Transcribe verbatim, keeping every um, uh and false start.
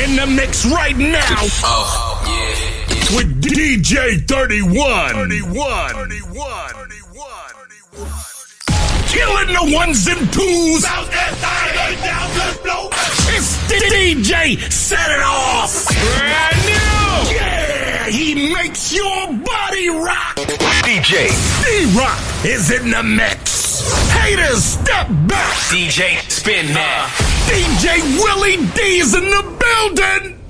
in the mix right now. Oh, yeah, yeah. With D J thirty-one. thirty-one. thirty-one. thirty-one. Killing the ones and twos. Out there, down, down, down, blow. It's D J Set It Off. Brand new. Yeah, he makes your body rock. D J D-Rock is in the mix. Haters, step back. D J Spin that. D J Willie D's in the building.